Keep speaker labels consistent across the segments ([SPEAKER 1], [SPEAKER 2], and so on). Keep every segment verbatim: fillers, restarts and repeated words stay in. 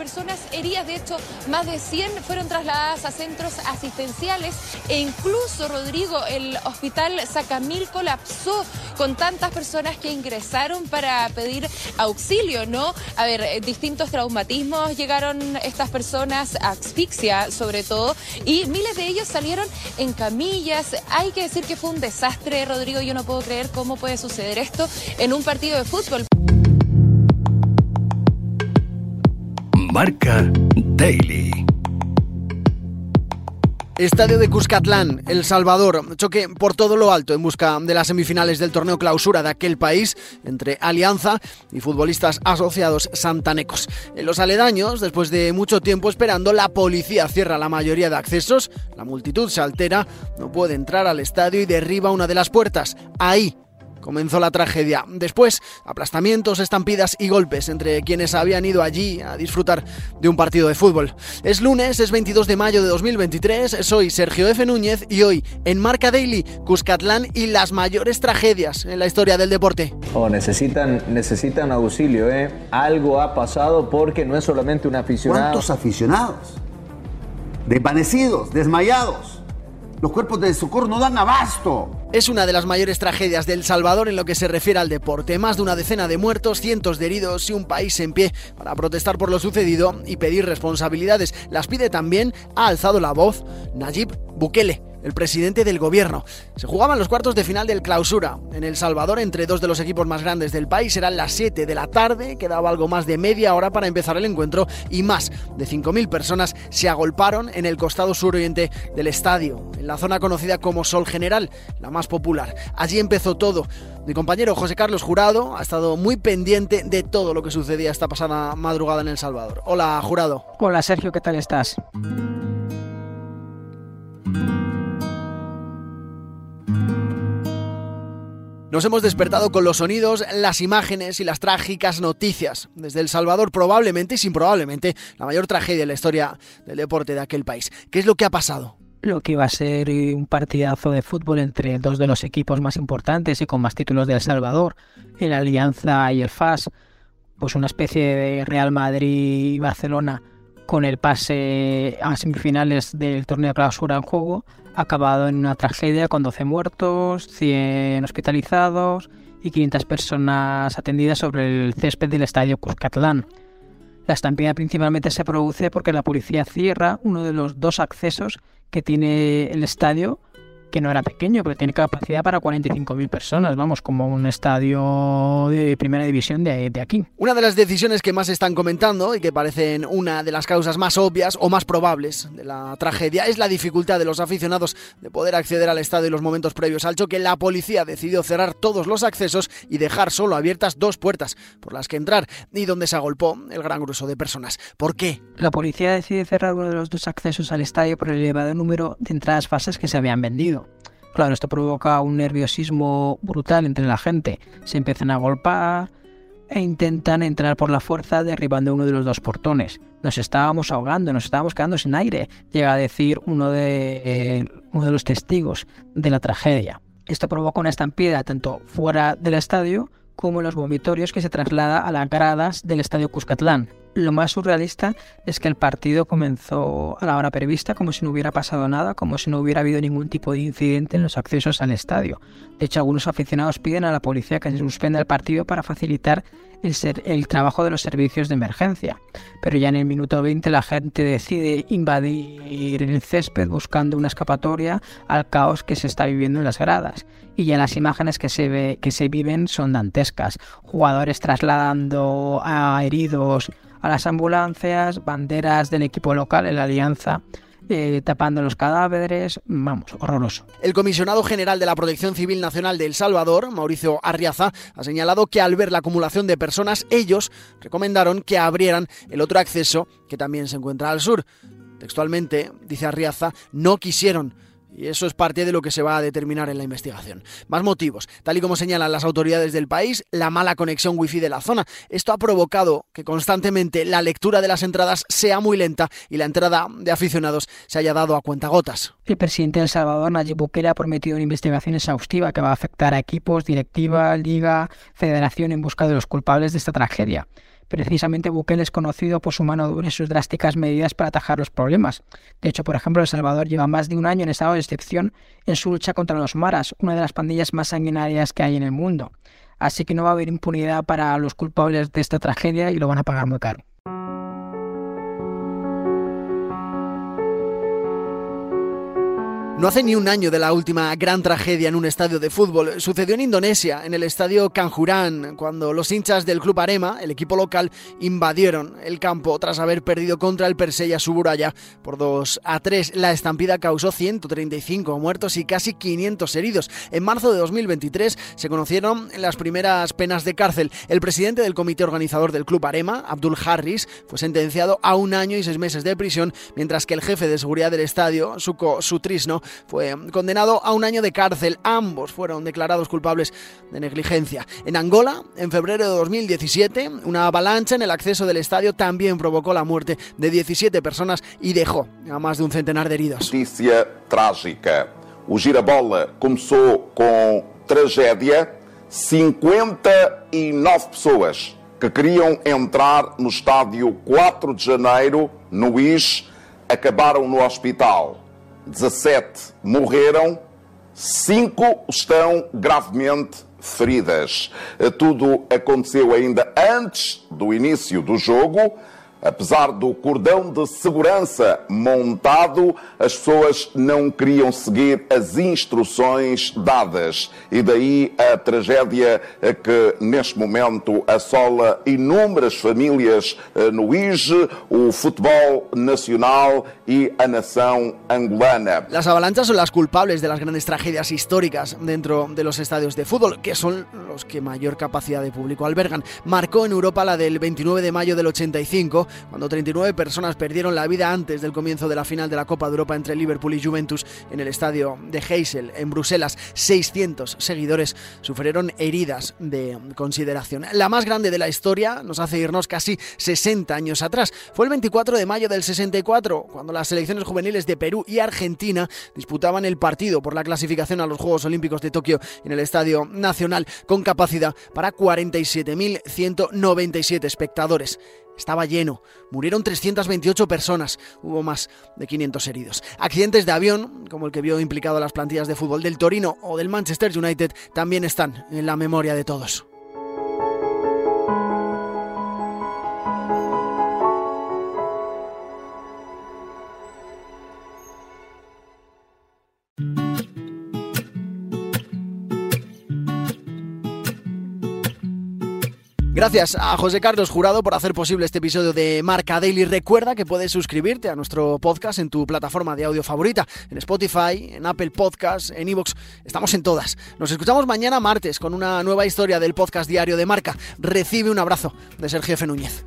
[SPEAKER 1] personas heridas. De hecho, más de cien fueron trasladadas a centros asistenciales e incluso, Rodrigo, el hospital Sacamil colapsó con tantas personas que ingresaron para pedir auxilio, ¿no? A ver, distintos traumatismos llegaron estas personas, asfixia sobre todo, y miles de ellos salieron en camillas. Hay que decir que fue un desastre, Rodrigo. Yo no puedo creer cómo puede suceder esto en un partido de fútbol.
[SPEAKER 2] Marca Daily.
[SPEAKER 3] Estadio de Cuscatlán, El Salvador, choque por todo lo alto en busca de las semifinales del torneo clausura de aquel país entre Alianza y futbolistas asociados santanecos. En los aledaños, después de mucho tiempo esperando, la policía cierra la mayoría de accesos, la multitud se altera, no puede entrar al estadio y derriba una de las puertas. Ahí comenzó la tragedia. Después, aplastamientos, estampidas y golpes entre quienes habían ido allí a disfrutar de un partido de fútbol. Es lunes, es veintidós de mayo de dos mil veintitrés, soy Sergio F. Núñez y hoy en Marca Daily, Cuscatlán y las mayores tragedias en la historia del deporte.
[SPEAKER 4] Oh, necesitan, necesitan auxilio, ¿eh? Algo ha pasado porque no es solamente un aficionado.
[SPEAKER 5] ¿Cuántos aficionados? Desvanecidos, desmayados. Los cuerpos de socorro no dan abasto.
[SPEAKER 3] Es una de las mayores tragedias de El Salvador en lo que se refiere al deporte. Más de una decena de muertos, cientos de heridos y un país en pie para protestar por lo sucedido y pedir responsabilidades. Las pide también, ha alzado la voz, Nayib Bukele, el presidente del gobierno. Se jugaban los cuartos de final del clausura en El Salvador entre dos de los equipos más grandes del país. Eran las siete de la tarde, quedaba algo más de media hora para empezar el encuentro y más de cinco mil personas se agolparon en el costado suroriente del estadio, en la zona conocida como Sol General, la más popular. Allí empezó todo. Mi compañero José Carlos Jurado ha estado muy pendiente de todo lo que sucedía esta pasada madrugada en El Salvador. Hola, Jurado.
[SPEAKER 6] Hola, Sergio, ¿qué tal estás?
[SPEAKER 3] Nos hemos despertado con los sonidos, las imágenes y las trágicas noticias. Desde El Salvador, probablemente y sin probablemente, la mayor tragedia en la historia del deporte de aquel país. ¿Qué es lo que ha pasado?
[SPEAKER 6] Lo que iba a ser un partidazo de fútbol entre dos de los equipos más importantes y con más títulos de El Salvador, el Alianza y el F A S, pues una especie de Real Madrid y Barcelona con el pase a semifinales del torneo de clausura en juego, ha acabado en una tragedia con doce muertos, cien hospitalizados y quinientas personas atendidas sobre el césped del estadio Cuscatlán. La estampida principalmente se produce porque la policía cierra uno de los dos accesos que tiene el estadio, que no era pequeño, pero tiene capacidad para cuarenta y cinco mil personas, vamos, como un estadio de primera división de, de aquí.
[SPEAKER 3] Una de las decisiones que más se están comentando y que parecen una de las causas más obvias o más probables de la tragedia es la dificultad de los aficionados de poder acceder al estadio en los momentos previos al choque. La policía decidió cerrar todos los accesos y dejar solo abiertas dos puertas por las que entrar y donde se agolpó el gran grueso de personas. ¿Por qué?
[SPEAKER 6] La policía decide cerrar uno de los dos accesos al estadio por el elevado número de entradas falsas que se habían vendido. Claro, esto provoca un nerviosismo brutal entre la gente. Se empiezan a golpear e intentan entrar por la fuerza derribando uno de los dos portones. Nos estábamos ahogando, nos estábamos quedando sin aire, llega a decir uno de, eh, uno de los testigos de la tragedia. Esto provoca una estampida tanto fuera del estadio como en los vomitorios que se traslada a las gradas del estadio Cuscatlán. Lo más surrealista es que el partido comenzó a la hora prevista como si no hubiera pasado nada, como si no hubiera habido ningún tipo de incidente en los accesos al estadio. De hecho, algunos aficionados piden a la policía que se suspenda el partido para facilitar el, ser, el trabajo de los servicios de emergencia. Pero ya en el minuto veinte la gente decide invadir el césped buscando una escapatoria al caos que se está viviendo en las gradas. Y ya las imágenes que se, ve, que se viven son dantescas. Jugadores trasladando a heridos a las ambulancias, banderas del equipo local, el Alianza, eh, tapando los cadáveres, vamos, horroroso.
[SPEAKER 3] El comisionado general de la Protección Civil Nacional de El Salvador, Mauricio Arriaza, ha señalado que al ver la acumulación de personas, ellos recomendaron que abrieran el otro acceso que también se encuentra al sur. Textualmente, dice Arriaza, no quisieron. Y eso es parte de lo que se va a determinar en la investigación. Más motivos. Tal y como señalan las autoridades del país, la mala conexión wifi de la zona. Esto ha provocado que constantemente la lectura de las entradas sea muy lenta y la entrada de aficionados se haya dado a cuentagotas.
[SPEAKER 6] El presidente de El Salvador, Nayib Bukele, ha prometido una investigación exhaustiva que va a afectar a equipos, directiva, liga, federación en busca de los culpables de esta tragedia. Precisamente Bukele es conocido por su mano dura y sus drásticas medidas para atajar los problemas. De hecho, por ejemplo, El Salvador lleva más de un año en estado de excepción en su lucha contra los maras, una de las pandillas más sanguinarias que hay en el mundo. Así que no va a haber impunidad para los culpables de esta tragedia y lo van a pagar muy caro.
[SPEAKER 3] No hace ni un año de la última gran tragedia en un estadio de fútbol. Sucedió en Indonesia, en el estadio Kanjuran, cuando los hinchas del club Arema, el equipo local, invadieron el campo tras haber perdido contra el Persebaya Surabaya por dos a tres. La estampida causó ciento treinta y cinco muertos y casi quinientos heridos. En marzo de dos mil veintitrés se conocieron las primeras penas de cárcel. El presidente del comité organizador del club Arema, Abdul Harris, fue sentenciado a un año y seis meses de prisión, mientras que el jefe de seguridad del estadio, Suko Sutrisno, fue condenado a un año de cárcel. Ambos fueron declarados culpables de negligencia. En Angola, en febrero de dos mil diecisiete, una avalancha en el acceso del estadio también provocó la muerte de diecisiete personas y dejó a más de un centenar de heridos.
[SPEAKER 2] Notícia trágica. O Girabola começou com tragédia. cincuenta e nove pessoas que queriam entrar no estádio quatro de janeiro, no I S, acabaram no hospital. dezassete morreram, cinco estão gravemente feridas. Tudo aconteceu ainda antes do início do jogo. Apesar do cordão de segurança montado, as pessoas não queriam seguir as instruções dadas. E daí a tragédia que, neste momento, assola inúmeras famílias no I S, o futebol nacional y a nación angolana.
[SPEAKER 3] Las avalanchas son las culpables de las grandes tragedias históricas dentro de los estadios de fútbol, que son los que mayor capacidad de público albergan. Marcó en Europa la del veintinueve de mayo del ochenta y cinco, cuando treinta y nueve personas perdieron la vida antes del comienzo de la final de la Copa de Europa entre Liverpool y Juventus en el estadio de Heysel, en Bruselas. seiscientos seguidores sufrieron heridas de consideración. La más grande de la historia nos hace irnos casi sesenta años atrás. Fue el veinticuatro de mayo del sesenta y cuatro, cuando las selecciones juveniles de Perú y Argentina disputaban el partido por la clasificación a los Juegos Olímpicos de Tokio en el Estadio Nacional, con capacidad para cuarenta y siete mil ciento noventa y siete espectadores. Estaba lleno, murieron trescientas veintiocho personas, hubo más de quinientos heridos. Accidentes de avión, como el que vio implicado a las plantillas de fútbol del Torino o del Manchester United, también están en la memoria de todos. Gracias a José Carlos Jurado por hacer posible este episodio de Marca Daily. Recuerda que puedes suscribirte a nuestro podcast en tu plataforma de audio favorita, en Spotify, en Apple Podcasts, en iVoox. Estamos en todas. Nos escuchamos mañana martes con una nueva historia del podcast diario de Marca. Recibe un abrazo de Sergio F. Núñez.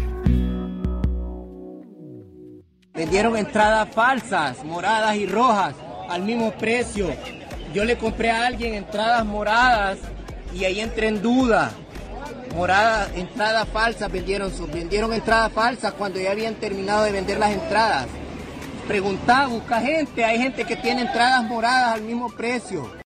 [SPEAKER 7] Vendieron entradas falsas, moradas y rojas, al mismo precio. Yo le compré a alguien entradas moradas y ahí entré en duda. Moradas, entradas falsas, vendieron, vendieron entradas falsas cuando ya habían terminado de vender las entradas. Preguntá, busca gente, hay gente que tiene entradas moradas al mismo precio.